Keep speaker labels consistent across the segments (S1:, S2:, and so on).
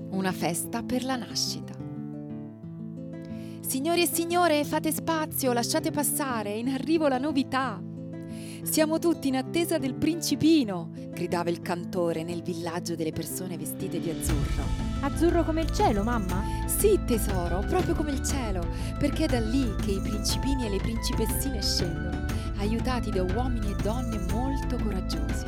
S1: Una festa per la nascita. Signori e signore, fate spazio, lasciate passare, è in arrivo la novità. Siamo tutti in attesa del principino, gridava il cantore nel villaggio delle persone vestite di azzurro.
S2: Azzurro come il cielo, mamma?
S1: Sì, tesoro, proprio come il cielo, perché è da lì che i principini e le principessine scendono, aiutati da uomini e donne molto coraggiosi.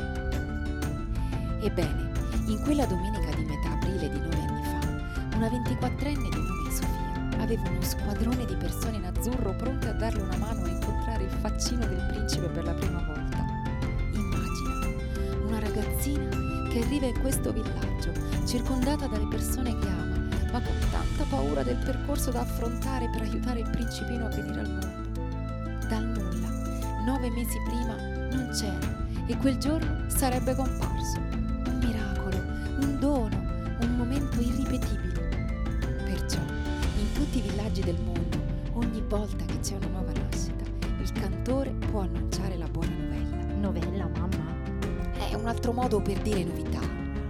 S1: Ebbene, in quella domenica di metà aprile di 9 anni fa, una 24enne di nome Sofia aveva uno squadrone di persone in azzurro pronte a darle una mano a incontrare il faccino del principe per la prima volta. Immagina una ragazzina che arriva in questo villaggio, circondata dalle persone che ama, ma con tanta paura del percorso da affrontare per aiutare il principino a venire al mondo. Dal nulla, 9 mesi prima, non c'era e quel giorno sarebbe comparso. Un miracolo, un dono, un momento irripetibile. Perciò, in tutti i villaggi del mondo, ogni volta che c'è una nuova nascita, il cantore può annunciare la buona novella.
S2: Novella, mamma?
S1: È un altro modo per dire novità.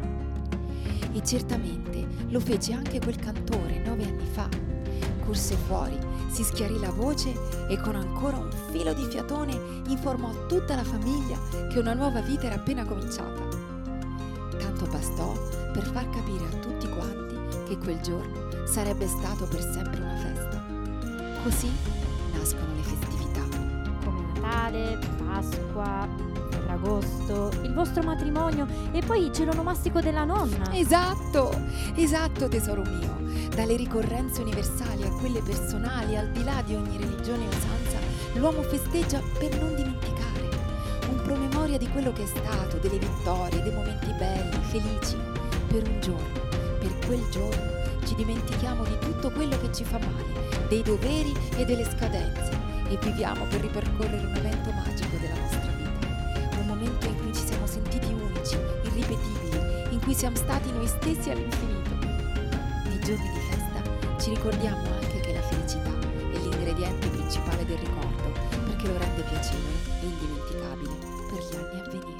S1: E certamente lo fece anche quel cantore 9 anni fa. Corse fuori, si schiarì la voce e con ancora un filo di fiatone informò tutta la famiglia che una nuova vita era appena cominciata. Tanto bastò per far capire a tutti quanti che quel giorno sarebbe stato per sempre una festa. Così nascono le festività.
S2: Come Natale, Pasqua, Ferragosto, il vostro matrimonio e poi c'è l'onomastico della nonna.
S1: Esatto tesoro mio. Dalle ricorrenze universali a quelle personali, al di là di ogni religione e usanza, l'uomo festeggia per non dimenticare. Un promemoria di quello che è stato, delle vittorie, dei momenti belli, felici. Per un giorno, per quel giorno, ci dimentichiamo di tutto quello che ci fa male, dei doveri e delle scadenze e viviamo per ripercorrere un evento magico della nostra vita. Un momento in cui ci siamo sentiti unici, irripetibili, in cui siamo stati noi stessi all'infinito. Nei giorni di festa ci ricordiamo anche che la felicità è l'ingrediente principale del ricordo, perché lo rende piacevole e indimenticabile per gli anni a venire.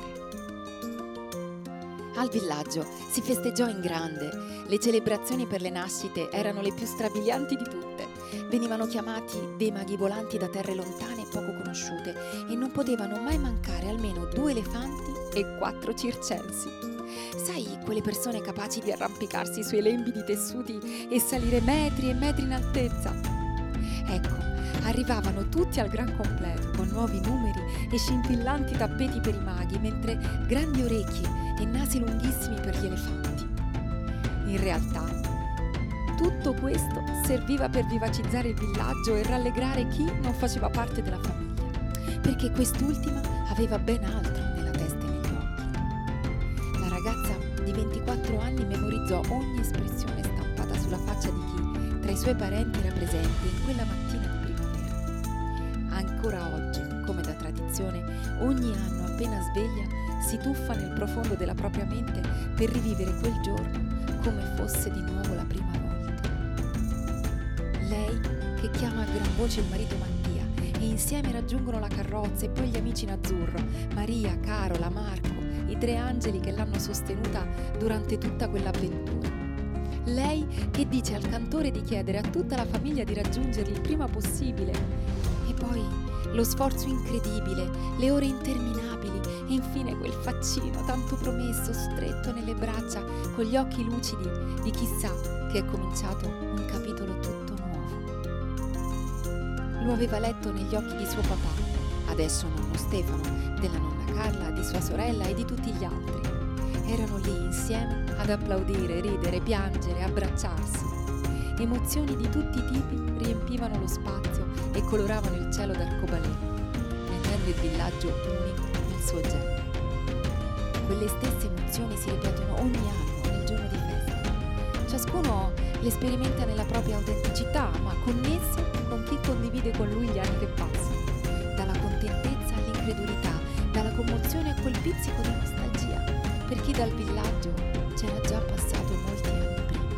S1: Al villaggio si festeggiò in grande. Le celebrazioni per le nascite erano le più strabilianti di tutte. Venivano chiamati dei maghi volanti da terre lontane e poco conosciute e non potevano mai mancare almeno 2 elefanti e 4 circensi. Sai, quelle persone capaci di arrampicarsi sui lembi di tessuti e salire metri e metri in altezza? Ecco, arrivavano tutti al gran completo con nuovi numeri e scintillanti tappeti per i maghi, mentre grandi orecchie e nasi lunghissimi per gli elefanti. In realtà, tutto questo serviva per vivacizzare il villaggio e rallegrare chi non faceva parte della famiglia, perché quest'ultima aveva ben altro nella testa e negli occhi. La ragazza di 24 anni memorizzò ogni espressione stampata sulla faccia di chi tra i suoi parenti era presente in quella mattina di primavera. Ancora oggi, come da tradizione, ogni anno appena sveglia si tuffa nel profondo della propria mente per rivivere quel giorno come fosse di nuovo la prima volta. Lei che chiama a gran voce il marito Mattia e insieme raggiungono la carrozza e poi gli amici in azzurro, Maria, Carola, Marco, i 3 angeli che l'hanno sostenuta durante tutta quell'avventura. Lei che dice al cantore di chiedere a tutta la famiglia di raggiungerli il prima possibile. E poi lo sforzo incredibile, le ore interminabili e infine quel faccino tanto promesso stretto nelle braccia con gli occhi lucidi di chi sa che è cominciato un capitolo tutto nuovo. Lo aveva letto negli occhi di suo papà, adesso nonno Stefano, della nonna Carla, di sua sorella e di tutti gli altri. Erano lì insieme ad applaudire, ridere, piangere, abbracciarsi. Emozioni di tutti i tipi riempivano lo spazio e coloravano il cielo d'arcobaleno, rendendo il villaggio unico nel suo genere. Quelle stesse emozioni si ripetono ogni anno nel giorno di festa. Ciascuno le sperimenta nella propria autenticità, ma connesso con chi condivide con lui gli anni che passano. Dalla contentezza all'incredulità, dalla commozione a quel pizzico di nostalgia, per chi dal villaggio c'era già passato molti anni prima.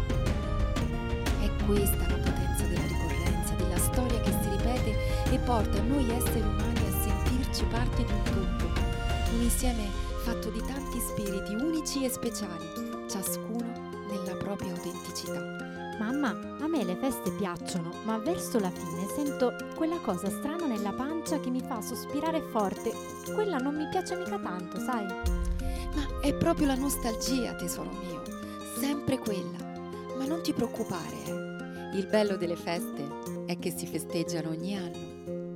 S1: È questa la potenza della ricorrenza, della storia che si ripete e porta noi esseri umani a sentirci parte di un tutto, un insieme fatto di tanti spiriti unici e speciali, ciascuno nella propria autenticità.
S2: Mamma, a me le feste piacciono, ma verso la fine sento quella cosa strana nella pancia che mi fa sospirare forte. Quella non mi piace mica tanto, sai?
S1: Ma è proprio la nostalgia, tesoro mio, sempre quella. Ma non ti preoccupare, Il bello delle feste è che si festeggiano ogni anno.